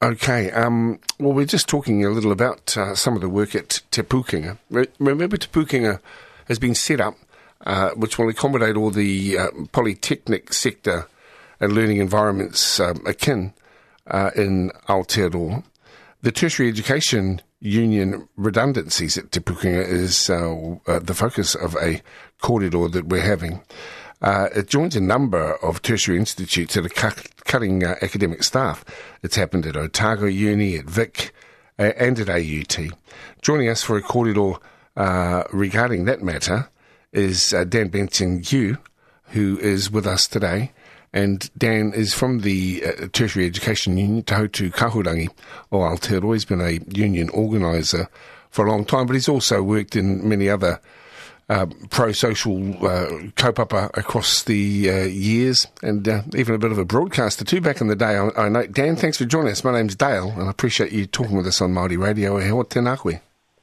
Okay, well, we're just talking a little about some of the work at Te Pūkenga. Remember, Te Pūkenga has been set up, which will accommodate all the polytechnic sector and learning environments akin in Aotearoa. The Tertiary Education Union redundancies at Te Pūkenga is the focus of a kōrero that we're having. It joins a number of tertiary institutes that are cutting academic staff. It's happened at Otago Uni, at Vic, and at AUT. Joining us for a kōrero regarding that matter is Dan Benson-Yu, who is with us today. And Dan is from the Tertiary Education Union, Te Hautu Kahurangi o Aotearoa. He's been a union organiser for a long time, but he's also worked in many other pro-social kaupapa across the years, and even a bit of a broadcaster too back in the day. I know. Dan, thanks for joining us. My name's Dale, and I appreciate you talking with us on Māori Radio. E hoa tēnā koe.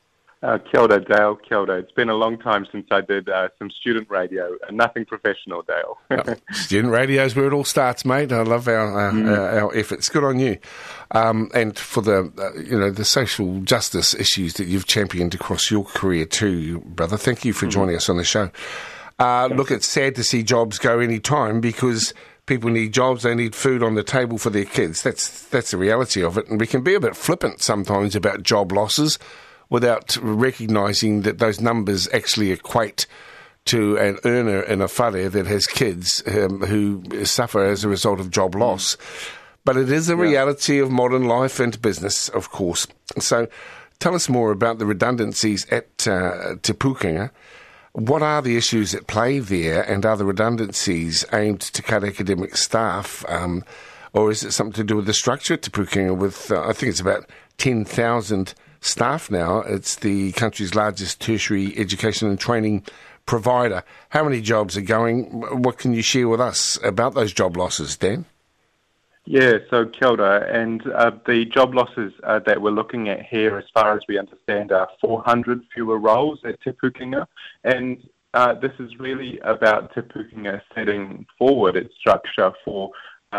Kia ora, Dale. Kia ora. It's been a long time since I did some student radio, and nothing professional, Dale. Student radio is where it all starts, mate. I love our efforts. Good on you. And for the social justice issues that you've championed across your career too, brother. Thank you for joining us on the show. Look, it's sad to see jobs go any time because people need jobs, they need food on the table for their kids. That's the reality of it. And we can be a bit flippant sometimes about job losses without recognising that those numbers actually equate to an earner in a whare that has kids who suffer as a result of job loss. But it is a reality of modern life and business, of course. So tell us more about the redundancies at Te Pūkenga. What are the issues at play there, and are the redundancies aimed to cut academic staff, or is it something to do with the structure at Te Pūkenga with, I think it's about 10,000 staff now? It's the country's largest tertiary education and training provider. How many jobs are going? What can you share with us about those job losses, Dan? Yeah, so kia ora. And the job losses that we're looking at here, as far as we understand, are 400 fewer roles at Te Pūkenga. And this is really about Te Pūkenga setting forward its structure for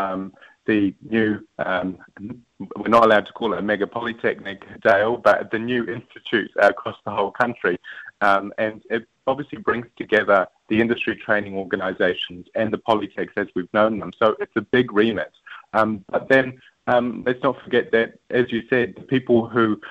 the new, we're not allowed to call it a mega polytechnic, Dale, but the new institutes across the whole country. And it obviously brings together the industry training organisations and the polytechs as we've known them. So it's a big remit. But then let's not forget that, as you said, the people who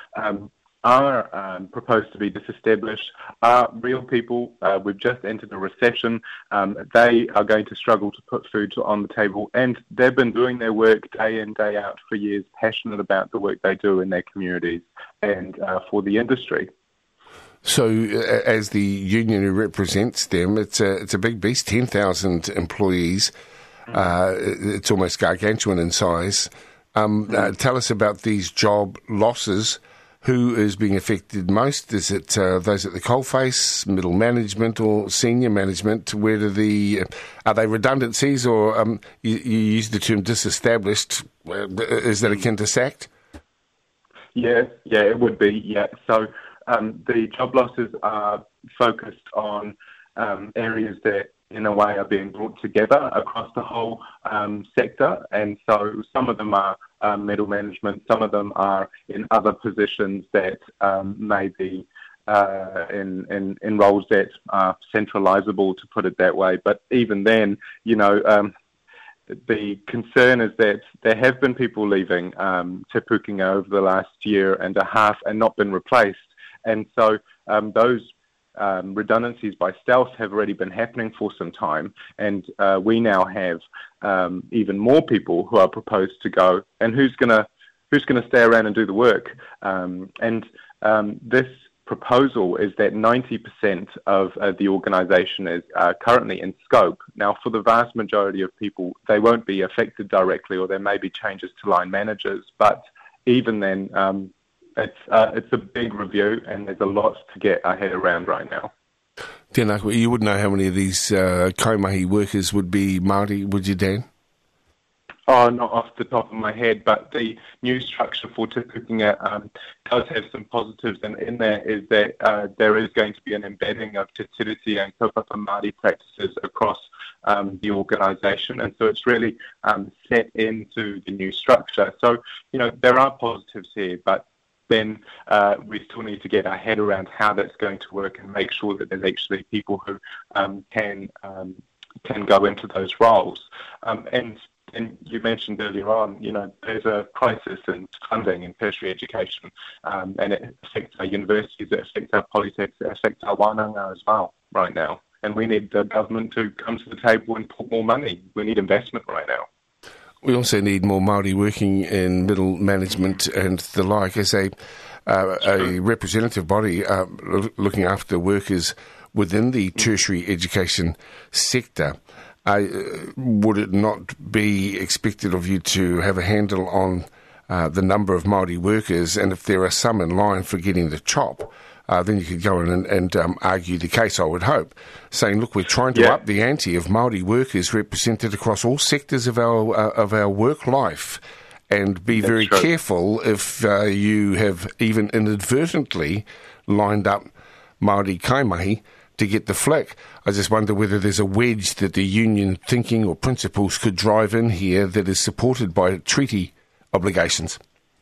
are proposed to be disestablished are real people. We've just entered a recession. They are going to struggle to put food on the table, and they've been doing their work day in, day out for years, passionate about the work they do in their communities and for the industry. So, as the union who represents them, it's a big beast, 10,000 employees. It's almost gargantuan in size. Tell us about these job losses. Who is being affected most? Is it those at the coalface, middle management, or senior management? Where do are they redundancies, or you use the term disestablished? Is that akin to sacked? Yeah, it would be. Yeah, so the job losses are focused on areas that, in a way, are being brought together across the whole sector, and so some of them are middle management, some of them are in other positions that may be in roles that are centralisable, to put it that way. But even then, the concern is that there have been people leaving Te Pūkenga over the last year and a half and not been replaced, and so those redundancies by stealth have already been happening for some time, and we now have even more people who are proposed to go, and who's gonna stay around and do the work. This proposal is that 90% of the organisation is currently in scope. Now, for the vast majority of people, they won't be affected directly, or there may be changes to line managers, but even then, it's a big review, and there's a lot to get our head around right now. Tēnā koe, you would know how many of these kaumahi workers would be Māori, would you, Dan? Oh, not off the top of my head, but the new structure for Te Pukenga does have some positives, and in there is that there is going to be an embedding of Te Tiriti and Kaupapa Māori practices across the organisation, and so it's really set into the new structure. So, there are positives here, but then we still need to get our head around how that's going to work and make sure that there's actually people who can go into those roles. And you mentioned earlier on, there's a crisis in funding in tertiary education, and it affects our universities, it affects our politics, it affects our wānanga as well right now. And we need the government to come to the table and put more money. We need investment right now. We also need more Māori working in middle management and the like. As a representative body looking after workers within the tertiary education sector, would it not be expected of you to have a handle on the number of Māori workers, and if there are some in line for getting the chop, then you could go in and argue the case, I would hope, saying, look, we're trying to up the ante of Māori workers represented across all sectors of our work life, and be very careful if you have even inadvertently lined up Māori kaimahi to get the flick. I just wonder whether there's a wedge that the union thinking or principles could drive in here that is supported by treaty obligations.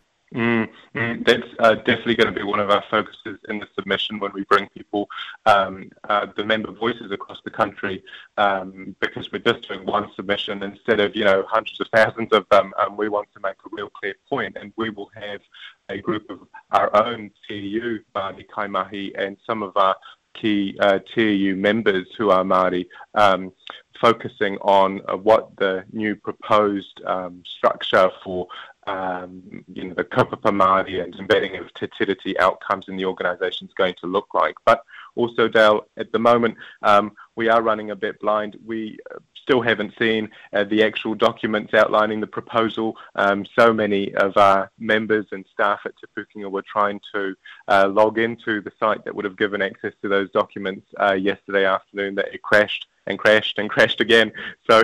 That's definitely going to be one of our focuses in the submission when we bring people, the member voices across the country, because we're just doing one submission instead of, hundreds of thousands of them. We want to make a real clear point, and we will have a group of our own TU Māori kaimahi and some of our key TU members who are Māori, focusing on what the new proposed structure for the kaupapa Māori and embedding of Te Tiriti outcomes in the organisation is going to look like. But also, Dale, at the moment, we are running a bit blind. We still haven't seen the actual documents outlining the proposal. So many of our members and staff at Te Pukenga were trying to log into the site that would have given access to those documents yesterday afternoon, that it crashed and crashed and crashed again. So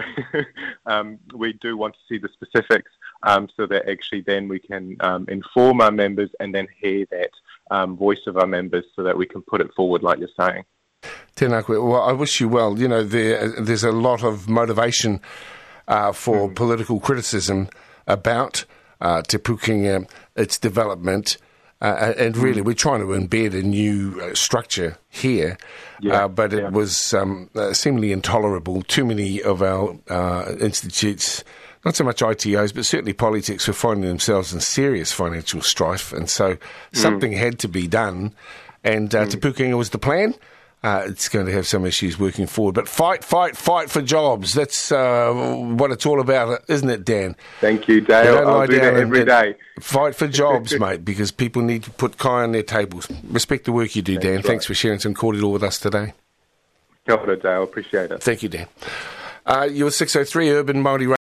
we do want to see the specifics, so that actually then we can inform our members and then hear that voice of our members so that we can put it forward like you're saying. Tēnā koe. Well, I wish you well. There's a lot of motivation for political criticism about Te Pukenga, its development, and really we're trying to embed a new structure here, but it was seemingly intolerable. Too many of our institutes, not so much ITOs, but certainly politics, were finding themselves in serious financial strife, and so something had to be done, and Te Pukenga was the plan. It's going to have some issues working forward, but fight for jobs. That's what it's all about, isn't it, Dan? Thank you, Dale. I'll do that every day. Fight for jobs, mate, because people need to put kai on their tables. Respect the work you do, Dan. Right. Thanks for sharing some cordial with us today. Kia ora, Dale. Appreciate it. Thank you, Dan. You're 603 Urban Māori